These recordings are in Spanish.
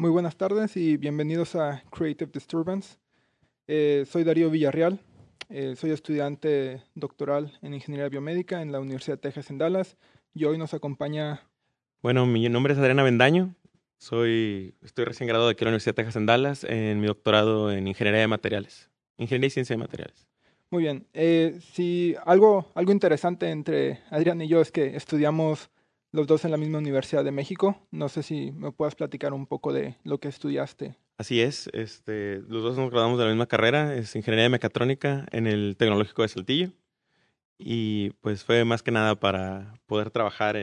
Muy buenas tardes y bienvenidos a Creative Disturbance. Soy Darío Villarreal, soy estudiante doctoral en Ingeniería Biomédica en la Universidad de Texas en Dallas y hoy nos acompaña... Bueno, mi nombre es Adriana Bendaño. Estoy recién graduado de aquí en la Universidad de Texas en Dallas en mi doctorado en Ingeniería de Materiales. Ingeniería y Ciencia de Materiales. Muy bien, si algo interesante entre Adrián y yo es que estudiamos los dos en la misma Universidad de México. No sé si me puedas platicar un poco de lo que estudiaste. Así es, los dos nos graduamos de la misma carrera, es Ingeniería de Mecatrónica en el Tecnológico de Saltillo. Y pues fue más que nada para poder trabajar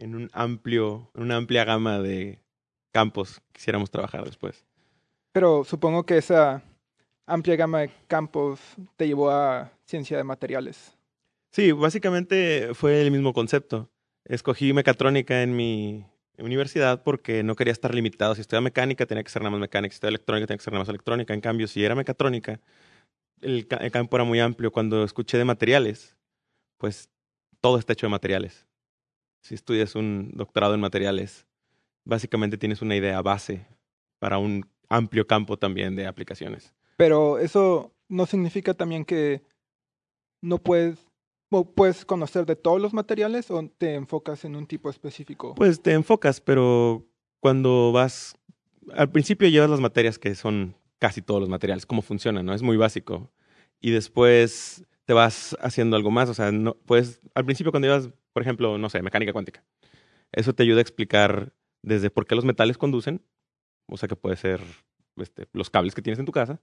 en una amplia gama de campos que quisiéramos trabajar después. Pero supongo que esa amplia gama de campos te llevó a ciencia de materiales. Sí, básicamente fue el mismo concepto. Escogí mecatrónica en mi universidad porque no quería estar limitado. Si estudiaba mecánica, tenía que ser nada más mecánica. Si estudiaba electrónica, tenía que ser nada más electrónica. En cambio, si era mecatrónica, el campo era muy amplio. Cuando escuché de materiales, pues todo está hecho de materiales. Si estudias un doctorado en materiales, básicamente tienes una idea base para un amplio campo también de aplicaciones. Pero eso no significa también que no puedes, o puedes conocer de todos los materiales o te enfocas en un tipo específico. Pues te enfocas, pero cuando vas, al principio llevas las materias que son casi todos los materiales, cómo funcionan, ¿no? Es muy básico. Y después te vas haciendo algo más, o sea, no, pues al principio cuando llevas, por ejemplo, no sé, mecánica cuántica, eso te ayuda a explicar desde por qué los metales conducen, o sea, que puede ser los cables que tienes en tu casa,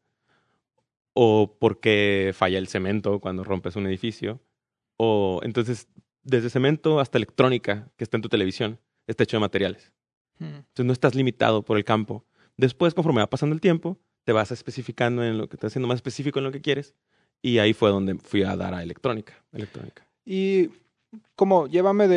o por qué falla el cemento cuando rompes un edificio, o entonces desde cemento hasta electrónica que está en tu televisión, está hecho de materiales. Hmm. Entonces no estás limitado por el campo. Después, conforme va pasando el tiempo, te vas especificando en lo que estás haciendo más específico en lo que quieres. Y ahí fue donde fui a dar a electrónica. Y como llévame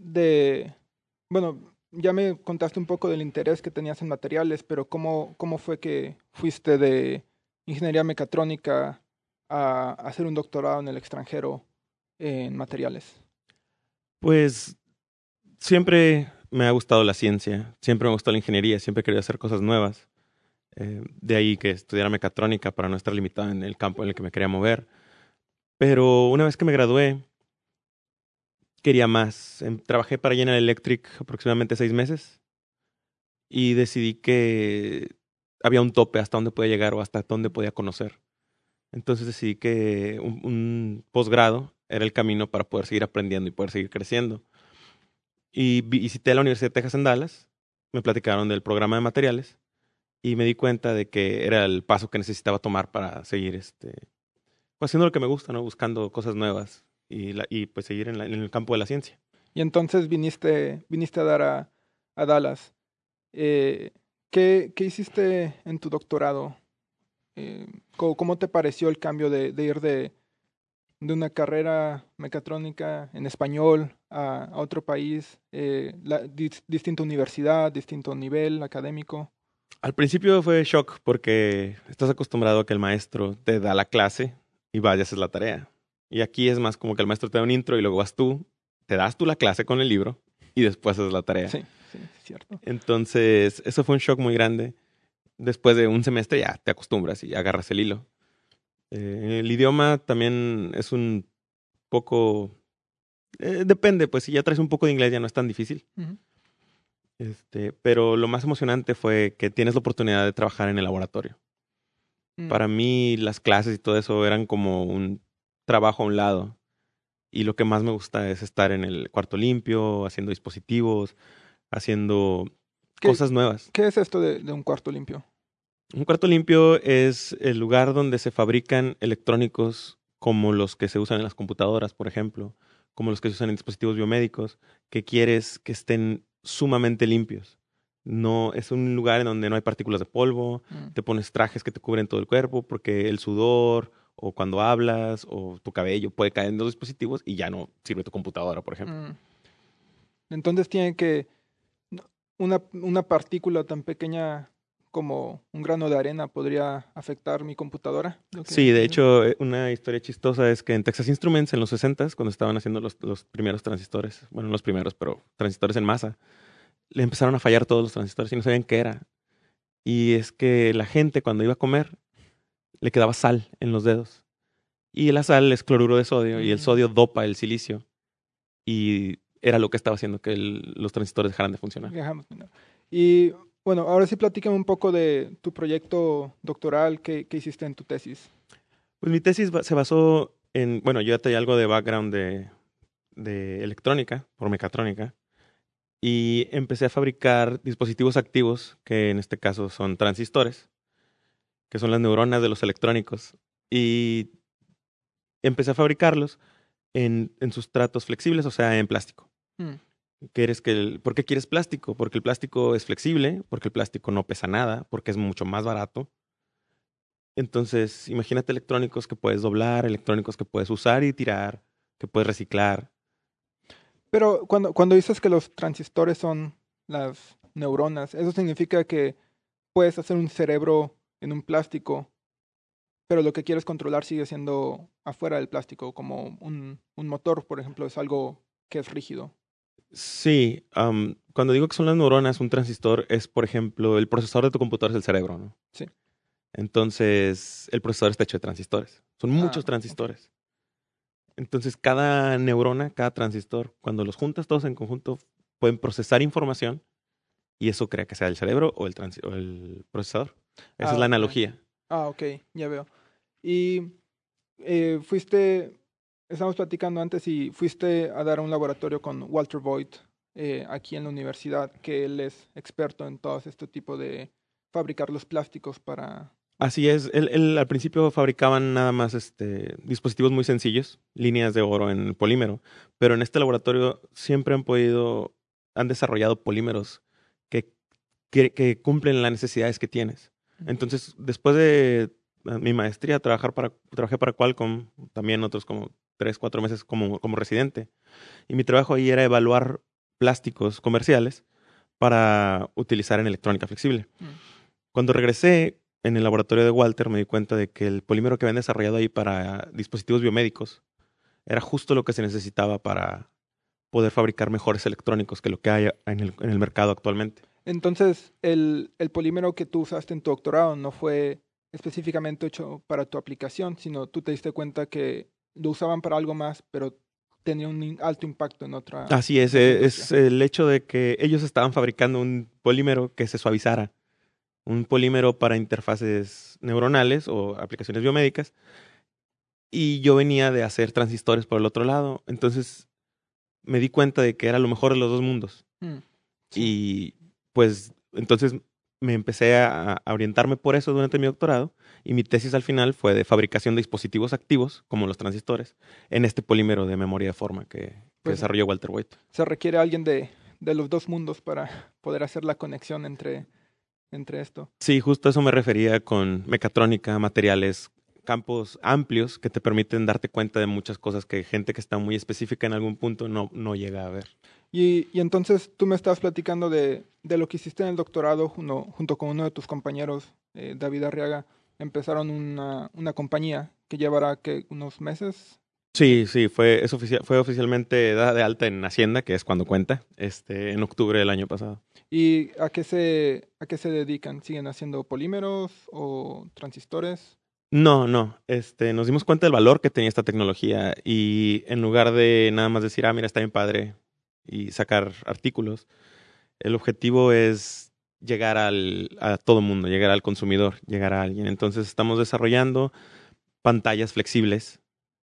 bueno, ya me contaste un poco del interés que tenías en materiales, pero ¿cómo fue que fuiste de ingeniería mecatrónica a hacer un doctorado en el extranjero en materiales? Pues siempre me ha gustado la ciencia, siempre me gustó la ingeniería, siempre he querido hacer cosas nuevas. De ahí que estudiara mecatrónica para no estar limitado en el campo en el que me quería mover. Pero una vez que me gradué, quería más. Trabajé para General Electric aproximadamente 6 meses y decidí que había un tope hasta dónde podía llegar o hasta dónde podía conocer. Entonces decidí que un posgrado era el camino para poder seguir aprendiendo y poder seguir creciendo. Y visité la Universidad de Texas en Dallas, me platicaron del programa de materiales y me di cuenta de que era el paso que necesitaba tomar para seguir pues haciendo lo que me gusta, ¿no? Buscando cosas nuevas y pues seguir en el campo de la ciencia. Y entonces viniste a dar a Dallas. Eh, ¿qué hiciste en tu doctorado? ¿Cómo te pareció el cambio de ir de una carrera mecatrónica en español a otro país, distinta universidad, distinto nivel académico? Al principio fue shock porque estás acostumbrado a que el maestro te da la clase y vas y haces la tarea. Y aquí es más como que el maestro te da un intro y luego vas tú, te das tú la clase con el libro y después haces la tarea. Sí, sí, es cierto. Entonces, eso fue un shock muy grande. Después de un semestre ya te acostumbras y agarras el hilo. El idioma también es un poco... depende, pues si ya traes un poco de inglés ya no es tan difícil. Ujú. Pero lo más emocionante fue que tienes la oportunidad de trabajar en el laboratorio. Mm. Para mí las clases y todo eso eran como un trabajo a un lado. Y lo que más me gusta es estar en el cuarto limpio, haciendo dispositivos, haciendo ¿Qué, cosas nuevas. qué es esto de un cuarto limpio? Un cuarto limpio es el lugar donde se fabrican electrónicos como los que se usan en las computadoras, por ejemplo, como los que se usan en dispositivos biomédicos, que quieres que estén sumamente limpios. No, es un lugar en donde no hay partículas de polvo, Mm. te pones trajes que te cubren todo el cuerpo, porque el sudor o cuando hablas o tu cabello puede caer en los dispositivos y ya no sirve tu computadora, por ejemplo. Mm. Entonces tiene que no, una partícula tan pequeña como un grano de arena podría afectar mi computadora, lo que Sí, de entiendo. hecho, una historia chistosa es que en Texas Instruments, en los 60s, cuando estaban haciendo los primeros transistores, bueno, no los primeros, pero transistores en masa, le empezaron a fallar todos los transistores y no sabían qué era. Y es que la gente cuando iba a comer le quedaba sal en los dedos. Y la sal es cloruro de sodio y el sodio dopa el silicio. Y era lo que estaba haciendo que los transistores dejaran de funcionar. Y bueno, ahora sí platícame un poco de tu proyecto doctoral que hiciste en tu tesis. Pues mi tesis se basó en, bueno, yo ya tenía algo de background de electrónica, por mecatrónica, y empecé a fabricar dispositivos activos, que en este caso son transistores, que son las neuronas de los electrónicos. Y empecé a fabricarlos en sustratos flexibles, o sea, en plástico. ¿Por qué quieres plástico? Porque el plástico es flexible, porque el plástico no pesa nada, porque es mucho más barato. Entonces, imagínate electrónicos que puedes doblar, electrónicos que puedes usar y tirar, que puedes reciclar. Pero cuando dices que los transistores son las neuronas, eso significa que puedes hacer un cerebro en un plástico, pero lo que quieres controlar sigue siendo afuera del plástico, como un motor, por ejemplo, es algo que es rígido. Sí, cuando digo que son las neuronas, un transistor es, por ejemplo, el procesador de tu computadora es el cerebro, ¿no? Sí. Entonces, el procesador está hecho de transistores. Son muchos transistores. Okay. Entonces, cada neurona, cada transistor, cuando los juntas todos en conjunto, pueden procesar información y eso crea que sea el cerebro o el procesador. Esa es la analogía. Ok, ya veo. Y estamos platicando antes y fuiste a dar un laboratorio con Walter Voigt aquí en la universidad, que él es experto en todo este tipo de fabricar los plásticos para... Así es, él al principio fabricaban nada más dispositivos muy sencillos, líneas de oro en polímero, pero en este laboratorio siempre han desarrollado polímeros que cumplen las necesidades que tienes. Entonces, después de mi maestría, trabajé para Qualcomm, también otros como 3, 4 meses como residente. Y mi trabajo ahí era evaluar plásticos comerciales para utilizar en electrónica flexible. Cuando regresé en el laboratorio de Walter, me di cuenta de que el polímero que habían desarrollado ahí para dispositivos biomédicos era justo lo que se necesitaba para poder fabricar mejores electrónicos que lo que hay en el mercado actualmente. Entonces, el polímero que tú usaste en tu doctorado no fue específicamente hecho para tu aplicación, sino tú te diste cuenta que lo usaban para algo más, pero tenía un alto impacto en otra. Así es el hecho de que ellos estaban fabricando un polímero que se suavizara, un polímero para interfaces neuronales o aplicaciones biomédicas, y yo venía de hacer transistores por el otro lado, entonces me di cuenta de que era lo mejor de los dos mundos. Sí. Y pues entonces me empecé a orientarme por eso durante mi doctorado y mi tesis al final fue de fabricación de dispositivos activos, como los transistores, en este polímero de memoria de forma que desarrolló Walter Voigt. Se requiere alguien de los dos mundos para poder hacer la conexión entre esto. Sí, justo a eso me refería con mecatrónica, materiales, campos amplios que te permiten darte cuenta de muchas cosas que gente que está muy específica en algún punto no llega a ver. Y entonces tú me estás platicando de lo que hiciste en el doctorado junto con uno de tus compañeros, David Arriaga. Empezaron una compañía que llevará unos meses. Sí, fue oficialmente dada de alta en Hacienda, que es cuando cuenta, en octubre del año pasado. ¿Y a qué se dedican? ¿Siguen haciendo polímeros o transistores? No. Nos dimos cuenta del valor que tenía esta tecnología y en lugar de nada más decir, mira, está bien padre y sacar artículos, el objetivo es llegar a todo mundo, llegar al consumidor, llegar a alguien. Entonces estamos desarrollando pantallas flexibles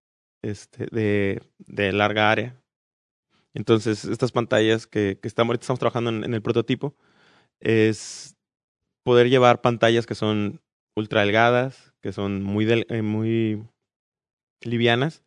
de larga área. Entonces estas pantallas que ahorita estamos trabajando en el prototipo es poder llevar pantallas que son ultra delgadas, que son muy livianas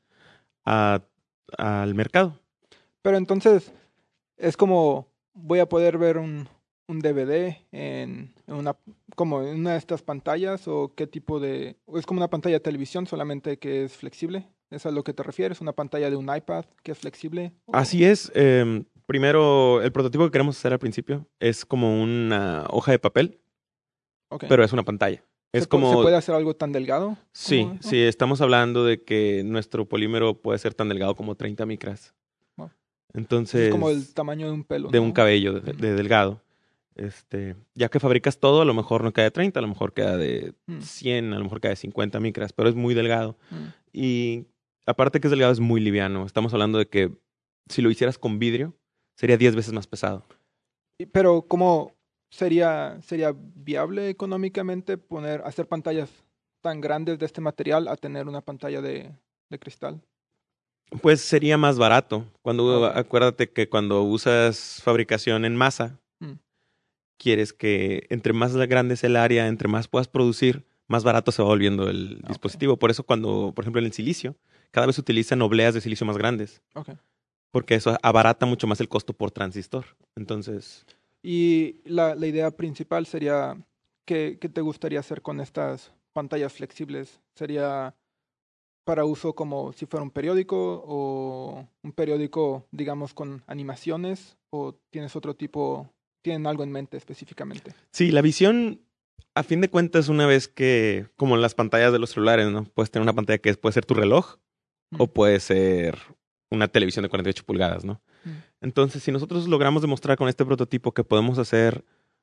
al mercado. Pero entonces es como voy a poder ver un DVD como en una de estas pantallas o qué tipo de... ¿Es como una pantalla de televisión solamente que es flexible? ¿Es a lo que te refieres? ¿Una pantalla de un iPad que es flexible? Así es. Primero, el prototipo que queremos hacer al principio es como una hoja de papel, pero es una pantalla. ¿Se puede hacer algo tan delgado? Sí, estamos hablando de que nuestro polímero puede ser tan delgado como 30 micras. Entonces, es como el tamaño de un pelo. De un cabello de delgado. Ya que fabricas todo, a lo mejor no queda de 30, a lo mejor queda de Mm, 100, a lo mejor queda de 50 micras, pero es muy delgado. mm. Y aparte que es delgado, es muy liviano. Estamos hablando de que si lo hicieras con vidrio, sería 10 veces más pesado. Pero ¿cómo sería viable económicamente hacer pantallas tan grandes de este material a tener una pantalla de cristal? Pues sería más barato. Ok. Acuérdate que cuando usas fabricación en masa, Mm, quieres que entre más grande es el área, entre más puedas producir, más barato se va volviendo el ok, dispositivo. Por eso cuando, por ejemplo, en el silicio, cada vez se utilizan obleas de silicio más grandes, ok. porque eso abarata mucho más el costo por transistor. Entonces, Y la idea principal sería, ¿qué te gustaría hacer con estas pantallas flexibles? ¿Sería para uso como si fuera un periódico o un periódico, digamos, con animaciones? ¿O tienes otro tipo, tienen algo en mente específicamente? sí, la visión, a fin de cuentas, una vez que, como en las pantallas de los celulares, ¿no? Puedes tener una pantalla que puede ser tu reloj o Mm, puede ser una televisión de 48 pulgadas, ¿no? mm, Entonces, si nosotros logramos demostrar con este prototipo que podemos hacer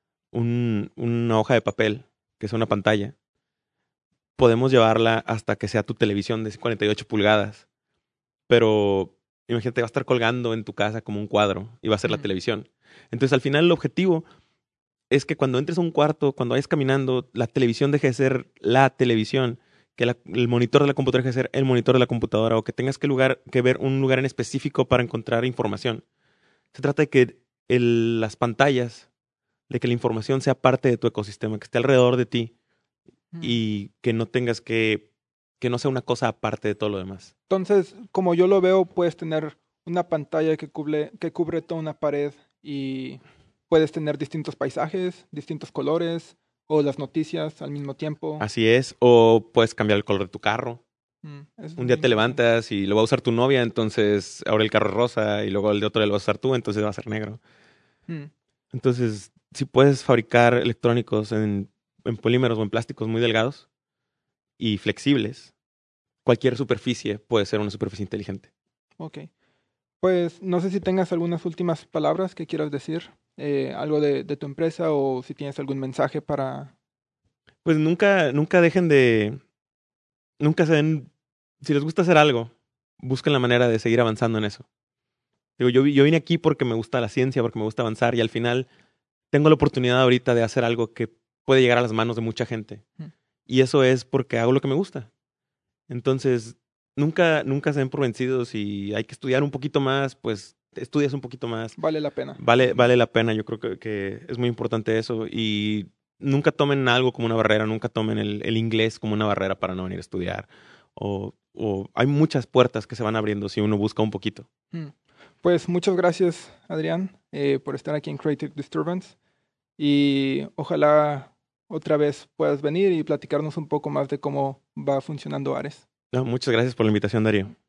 una hoja de papel, que es una pantalla, podemos llevarla hasta que sea tu televisión de 48 pulgadas. Pero imagínate, va a estar colgando en tu casa como un cuadro y va a ser la mm, televisión. Entonces, al final, el objetivo es que cuando entres a un cuarto, cuando vayas caminando, la televisión deje de ser la televisión, que el monitor de la computadora deje de ser el monitor de la computadora, o que tengas que ver un lugar en específico para encontrar información. Se trata de que las pantallas, de que la información sea parte de tu ecosistema, que esté alrededor de ti mm. y que no tengas que no sea una cosa aparte de todo lo demás. Entonces, como yo lo veo, puedes tener una pantalla que cubre toda una pared y puedes tener distintos paisajes, distintos colores o las noticias al mismo tiempo. Así es, o puedes cambiar el color de tu carro. Eso es Un muy día te interesante. levantas y lo va a usar tu novia, entonces ahora el carro es rosa y luego el de otro lo vas a usar tú, entonces va a ser negro. Mm, Entonces, si puedes fabricar electrónicos en polímeros o en plásticos muy delgados y flexibles, cualquier superficie puede ser una superficie inteligente. ok. Pues no sé si tengas algunas últimas palabras que quieras decir, algo de tu empresa o si tienes algún mensaje para... Pues nunca dejen nunca se den, si les gusta hacer algo, busquen la manera de seguir avanzando en eso. Digo, yo vine aquí porque me gusta la ciencia, porque me gusta avanzar y al final tengo la oportunidad ahorita de hacer algo que puede llegar a las manos de mucha gente. Mm, Y eso es porque hago lo que me gusta. Entonces, nunca se den por vencidos y hay que estudiar un poquito más, pues estudias un poquito más. vale la pena. Vale la pena, yo creo que es muy importante eso. Y nunca tomen algo como una barrera, nunca tomen el inglés como una barrera para no venir a estudiar. O hay muchas puertas que se van abriendo si uno busca un poquito. Mm. Pues muchas gracias, Adrián, por estar aquí en Creative Disturbance y ojalá otra vez puedas venir y platicarnos un poco más de cómo va funcionando Ares. No, muchas gracias por la invitación, Darío.